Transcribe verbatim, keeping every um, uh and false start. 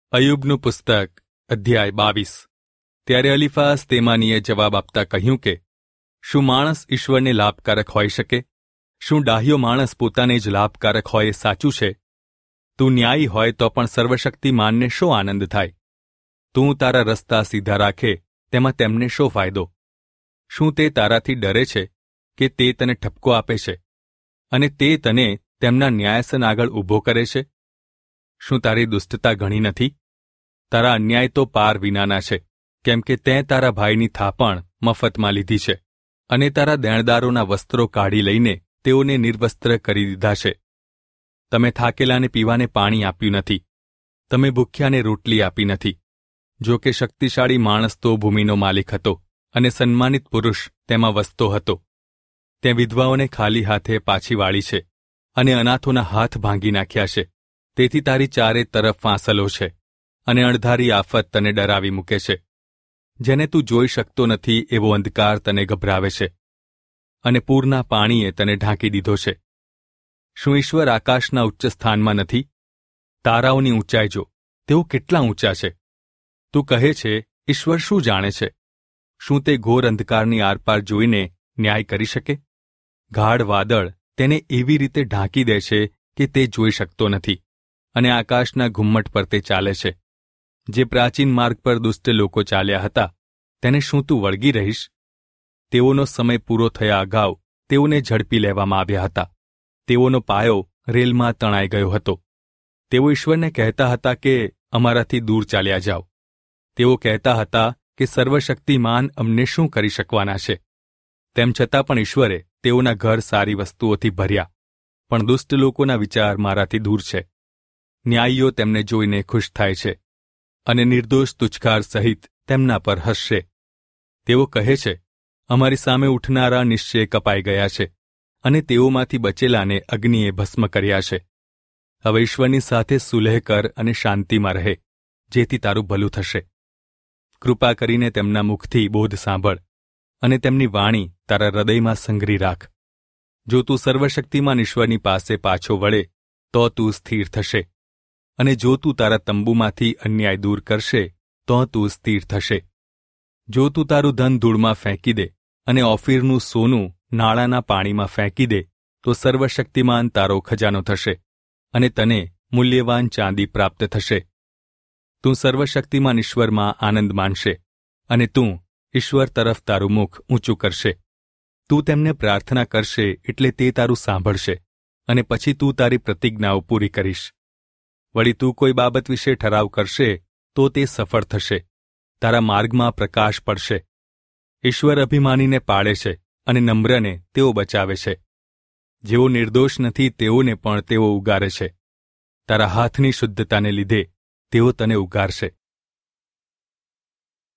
અયુબનું પુસ્તક અધ્યાય બાવીસ. ત્યારે અલીફાઝ તેમાનીએ જવાબ આપતા કહ્યું કે, શું માણસ ઈશ્વરને લાભકારક હોઈ શકે? શું ડાહ્યો માણસ પોતાને જ લાભકારક હોય એ સાચું છે? તું ન્યાયી હોય તો પણ સર્વશક્તિમાનને શો આનંદ થાય? તું તારા રસ્તા સીધા રાખે તેમાં તેમને શો ફાયદો? શું તે તારાથી ડરે છે કે તે તને ઠપકો આપે છે અને તે તને તેમના ન્યાયાસન આગળ ઊભો કરે છે? શું તારી દુષ્ટતા ઘણી નથી? તારા અન્યાય તો પાર વિનાના છે, કેમ કે તેં તારા ભાઈની થાપણ મફતમાં લીધી છે અને તારા દેણદારોના વસ્ત્રો કાઢી લઈને તેઓને નિર્વસ્ત્ર કરી દીધા છે. તમે થાકેલાને પીવાને પાણી આપ્યું નથી, તમે ભૂખ્યાને રોટલી આપી નથી. જો કે શક્તિશાળી માણસ તો ભૂમિનો માલિક હતો અને સન્માનિત પુરુષ તેમાં વસતો હતો. તે વિધવાઓને ખાલી હાથે પાછી વાળી છે અને અનાથોના હાથ ભાંગી નાખ્યા છે. તેથી તારી ચારે તરફ ફાંસલો છે અને અણધારી આફત તને ડરાવી મૂકે છે. જેને તું જોઈ શકતો નથી એવો અંધકાર તને ગભરાવે છે અને પૂરના પાણીએ તને ઢાંકી દીધો છે. શું ઈશ્વર આકાશના ઉચ્ચ સ્થાનમાં નથી? તારાઓની ઊંચાઈ જો, તેઓ કેટલા ઊંચા છે! તું કહે છે, ઈશ્વર શું જાણે છે? શું તે ઘોર અંધકારની આરપાર જોઈને ન્યાય કરી શકે? ગાઢ વાદળ તેને એવી રીતે ઢાંકી દે છે કે તે જોઈ શકતો નથી અને આકાશના ઘુમ્મટ પર તે ચાલે છે. જે પ્રાચીન માર્ગ પર દુષ્ટ લોકો ચાલ્યા હતા તેને શું તું વળગી રહીશ? તેઓનો સમય પૂરો થયા અગાઉ તેઓને ઝડપી લેવામાં આવ્યા હતા. તેઓનો પાયો રેલમાં તણાઈ ગયો હતો. તેઓ ઈશ્વરને કહેતા હતા કે અમારાથી દૂર ચાલ્યા જાઓ. તેઓ કહેતા હતા કે સર્વશક્તિમાન અમને શું કરી શકવાના છે? તેમ છતાં પણ ઈશ્વરે તેઓના ઘર સારી વસ્તુઓથી ભર્યા. પણ દુષ્ટ લોકોના વિચાર મારાથી દૂર છે. ન્યાયીઓ તેમને જોઈને ખુશ થાય છે અને નિર્દોષ તુચ્છકાર સહિત તેમના પર હસશે. તેઓ કહે છે, અમારી સામે ઉઠનારા નિશ્ચય કપાઈ ગયા છે અને તેઓમાંથી બચેલાને અગ્નિએ ભસ્મ કર્યા છે. હવે ઈશ્વરની સાથે સુલેહ કર અને શાંતિમાં રહે, જેથી તારું ભલું થશે. કૃપા કરીને તેમના મુખથી બોધ સાંભળ અને તેમની વાણી તારા હૃદયમાં સંગ્રહી રાખ. જો તું સર્વશક્તિમાન ઈશ્વરની પાસે પાછો વળે તો તું સ્થિર થશે, અને જો તું તારા તંબુમાંથી અન્યાય દૂર કરશે તો તું સ્થિર થશે. જો તું તારું ધન ધૂળમાં ફેંકી દે અને ઓફીરનું સોનું નાળાના પાણીમાં ફેંકી દે તો સર્વશક્તિમાન તારો ખજાનો થશે અને તને મૂલ્યવાન ચાંદી પ્રાપ્ત થશે. તું સર્વશક્તિમાન ઈશ્વરમાં આનંદ માનશે અને તું ઈશ્વર તરફ તારું મુખ ઊંચું કરશે. તું તેમને પ્રાર્થના કરશે એટલે તે તારું સાંભળશે અને પછી તું તારી પ્રતિજ્ઞાઓ પૂરી કરીશ. વળી તું કોઈ બાબત વિશે ઠરાવ કરશે તો તે સફળ થશે. તારા માર્ગમાં પ્રકાશ પડશે. ઈશ્વર અભિમાનીને પાળે છે અને નમ્રને તેઓ બચાવે છે. જેઓ નિર્દોષ નથી તેઓને પણ તેઓ ઉગારે છે. તારા હાથની શુદ્ધતાને લીધે તેઓ તને ઉગારશે.